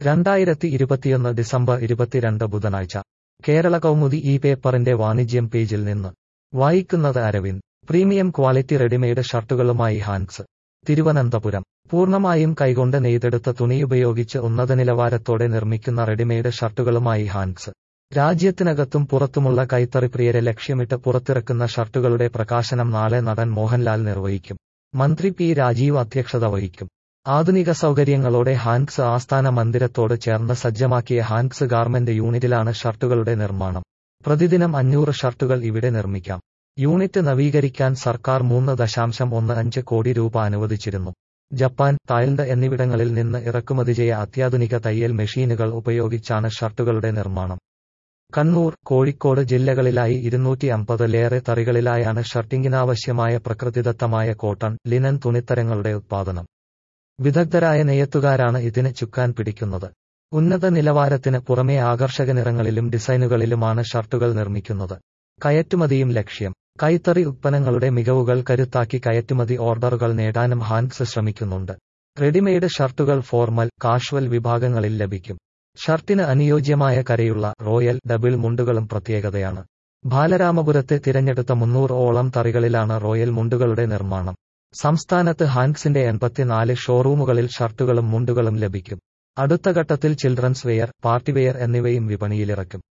2021 December 22 ബുധനാഴ്ച കേരള കൗമുദി ഈ പേപ്പറിന്റെ വാണിജ്യം പേജിൽ നിന്ന് വായിക്കുന്നത് അരവിന്ദ്. പ്രീമിയം ക്വാളിറ്റി റെഡിമെയ്ഡ് ഷർട്ടുകളുമായി ഹാൻക്സ്. തിരുവനന്തപുരം. പൂർണ്ണമായും കൈകൊണ്ട് നെയ്തെടുത്ത തുണിയുപയോഗിച്ച് ഉന്നത നിലവാരത്തോടെ നിർമ്മിക്കുന്ന റെഡിമെയ്ഡ് ഷർട്ടുകളുമായി ഹാൻക്സ്. രാജ്യത്തിനകത്തും പുറത്തുമുള്ള കൈത്തറിപ്രിയരെ ലക്ഷ്യമിട്ട് പുറത്തിറക്കുന്ന ഷർട്ടുകളുടെ പ്രകാശനം നാളെ നടൻ മോഹൻലാൽ നിർവഹിക്കും. മന്ത്രി പി രാജീവ് അധ്യക്ഷത വഹിക്കും. ആധുനിക സൗകര്യങ്ങളോടെ ഹാൻക്സ് ആസ്ഥാന മന്ദിരത്തോട് ചേർന്ന് സജ്ജമാക്കിയ ഹാൻക്സ് ഗാർമെന്റ് യൂണിറ്റിലാണ് ഷർട്ടുകളുടെ നിർമ്മാണം. പ്രതിദിനം 500 ഷർട്ടുകൾ ഇവിടെ നിർമ്മിക്കാം. യൂണിറ്റ് നവീകരിക്കാൻ സർക്കാർ 3.15 കോടി രൂപ അനുവദിച്ചിരുന്നു. ജപ്പാൻ, തായ്ലൻഡ് എന്നിവിടങ്ങളിൽ നിന്ന് ഇറക്കുമതി ചെയ്ത അത്യാധുനിക തയ്യൽ മെഷീനുകൾ ഉപയോഗിച്ചാണ് ഷർട്ടുകളുടെ നിർമ്മാണം. കണ്ണൂർ, കോഴിക്കോട് ജില്ലകളിലായി 250-ലേറെ തറികളിലായാണ് ഷർട്ടിങ്ങിനാവശ്യമായ പ്രകൃതിദത്തമായ കോട്ടൺ, ലിനൻ തുണിത്തരങ്ങളുടെ ഉത്പാദനം. വിദഗ്ധരായ നെയ്ത്തുകാരാണ് ഇതിന് ചുക്കാൻ പിടിക്കുന്നത്. ഉന്നത നിലവാരത്തിന് പുറമെ ആകർഷക നിറങ്ങളിലും ഡിസൈനുകളിലുമാണ് ഷർട്ടുകൾ നിർമ്മിക്കുന്നത്. കയറ്റുമതിയും ലക്ഷ്യം. കൈത്തറി ഉത്പന്നങ്ങളുടെ മികവുകൾ കരുത്താക്കി കയറ്റുമതി ഓർഡറുകൾ നേടാനും ഹാൻക്സ് ശ്രമിക്കുന്നുണ്ട്. റെഡിമെയ്ഡ് ഷർട്ടുകൾ ഫോർമൽ, കാഷ്വൽ വിഭാഗങ്ങളിൽ ലഭിക്കും. ഷർട്ടിന് അനുയോജ്യമായ കരയുള്ള റോയൽ, ഡബിൾ മുണ്ടുകളും പ്രത്യേകതയാണ്. ബാലരാമപുരത്തെ തിരഞ്ഞെടുത്ത 300-ഓളം തറികളിലാണ് റോയൽ മുണ്ടുകളുടെ നിർമ്മാണം. സംസ്ഥാനത്ത് ഹാൻക്സിന്റെ 84 ഷോറൂമുകളിൽ ഷർട്ടുകളും മുണ്ടുകളും ലഭിക്കും. അടുത്ത ഘട്ടത്തിൽ ചിൽഡ്രൻസ് വെയർ, പാർട്ടിവെയർ എന്നിവയും വിപണിയിലിറക്കും.